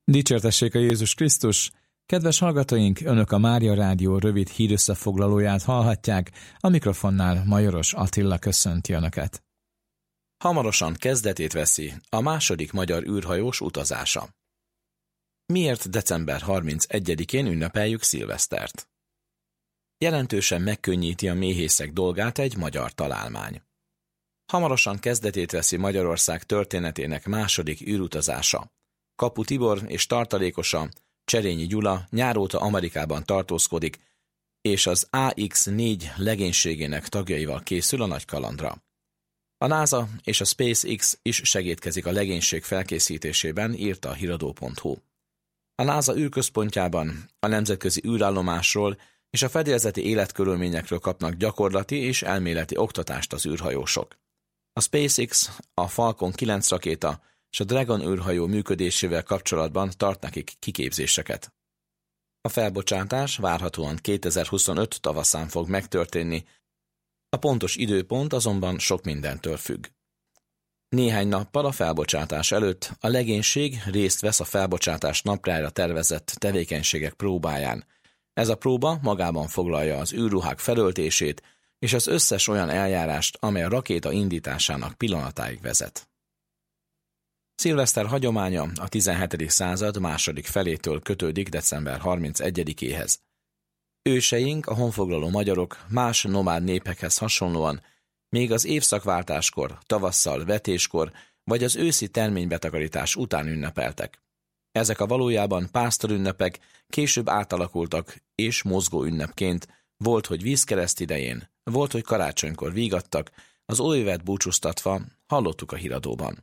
Dicsértessék a Jézus Krisztus! Kedves hallgatóink, Önök a Mária Rádió rövid hírösszefoglalóját hallhatják, a mikrofonnál Majoros Attila köszönti Önöket. Hamarosan kezdetét veszi a második magyar űrhajós utazása. Miért december 31-én ünnepeljük szilvesztert? Jelentősen megkönnyíti a méhészek dolgát egy magyar találmány. Hamarosan kezdetét veszi Magyarország történetének második űrutazása. Kapu Tibor és tartalékosa, Cserényi Gyula nyáróta Amerikában tartózkodik, és az AX-4 legénységének tagjaival készül a nagy kalandra. A NASA és a SpaceX is segítkezik a legénység felkészítésében, írta a híradó.hu. A NASA űrközpontjában a nemzetközi űrállomásról és a fedélzeti életkörülményekről kapnak gyakorlati és elméleti oktatást az űrhajósok. A SpaceX, a Falcon 9 rakéta és a Dragon űrhajó működésével kapcsolatban tart nekik kiképzéseket. A felbocsátás várhatóan 2025 tavaszán fog megtörténni, a pontos időpont azonban sok mindentől függ. Néhány nappal a felbocsátás előtt a legénység részt vesz a felbocsátás napjára tervezett tevékenységek próbáján. Ez a próba magában foglalja az űrruhák felöltését és az összes olyan eljárást, amely a rakéta indításának pillanatáig vezet. Szilveszter hagyománya a 17. század második felétől kötődik december 31-éhez. Őseink, a honfoglaló magyarok más nomád népekhez hasonlóan még az évszakváltáskor, tavasszal, vetéskor vagy az őszi terménybetakarítás után ünnepeltek. Ezek a valójában pásztorünnepek később átalakultak és mozgó ünnepként, volt, hogy vízkereszt idején, volt, hogy karácsonykor vígattak, az új évet búcsúztatva, hallottuk a híradóban.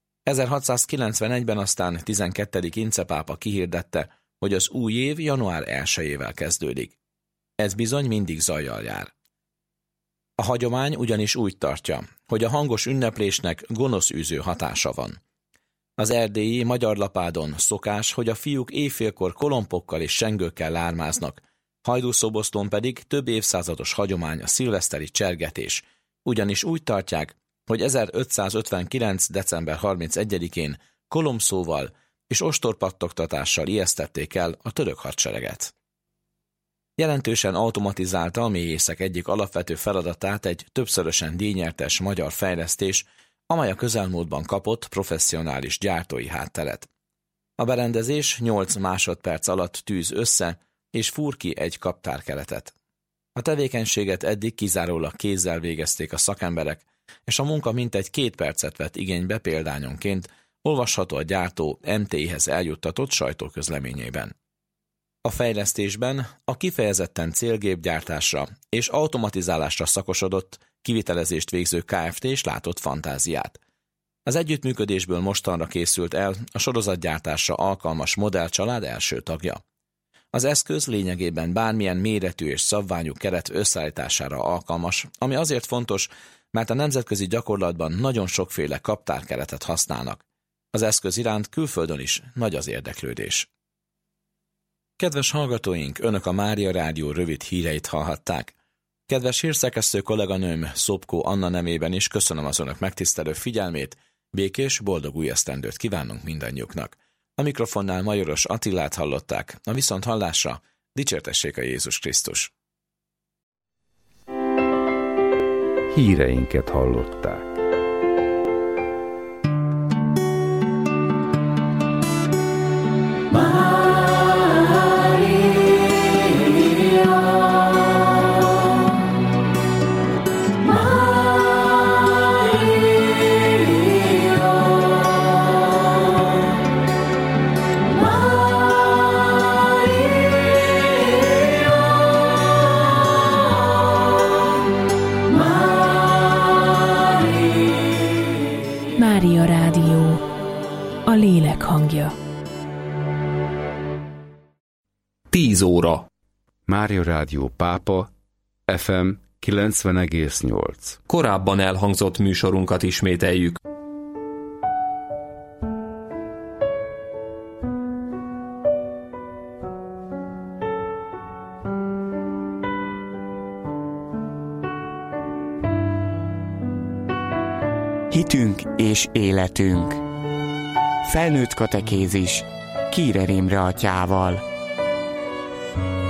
1691-ben aztán 12. Ince pápa kihirdette, hogy az új év január 1-ével kezdődik. Ez bizony mindig zajjal jár. A hagyomány ugyanis úgy tartja, hogy a hangos ünneplésnek gonoszűző hatása van. Az erdélyi Magyarlapádon szokás, hogy a fiúk éjfélkor kolompokkal és sengőkkel lármáznak, Hajdúszoboszlón pedig több évszázados hagyomány a szilveszteri csergetés, ugyanis úgy tartják, hogy 1559. december 31-én kolomszóval és ostorpattogtatással ijesztették el a török hadsereget. Jelentősen automatizálta a méhészek egyik alapvető feladatát egy többszörösen díjnyertes magyar fejlesztés, amely a közelmúltban kapott professzionális gyártói hátteret. A berendezés 8 másodperc alatt tűz össze, és fúr ki egy kaptárkeletet. A tevékenységet eddig kizárólag kézzel végezték a szakemberek, és a munka mintegy 2 percet vett igénybe példányonként, olvasható a gyártó MTI-hez eljuttatott sajtóközleményében. A fejlesztésben a kifejezetten célgépgyártásra és automatizálásra szakosodott, kivitelezést végző Kft. És látott fantáziát. Az együttműködésből mostanra készült el a sorozatgyártásra alkalmas modellcsalád első tagja. Az eszköz lényegében bármilyen méretű és szabványú keret összeállítására alkalmas, ami azért fontos, mert a nemzetközi gyakorlatban nagyon sokféle kaptárkeretet használnak. Az eszköz iránt külföldön is nagy az érdeklődés. Kedves hallgatóink, Önök a Mária Rádió rövid híreit hallhatták. Kedves hírszerkesztő kolléganőm Szopkó Anna nemében is köszönöm az Önök megtisztelő figyelmét, békés, boldog új esztendőt kívánunk mindannyiuknak. A mikrofonnál Majoros Attilát hallották, a viszonthallásra dicsértessék a Jézus Krisztus. Híreinket hallották. Mária Rádió, a lélek hangja. 10 óra. Mária Rádió Pápa, FM 90,8. Korábban elhangzott műsorunkat ismételjük. Hitünk és életünk. Felnőtt katekézis. Kírer Imre atyával.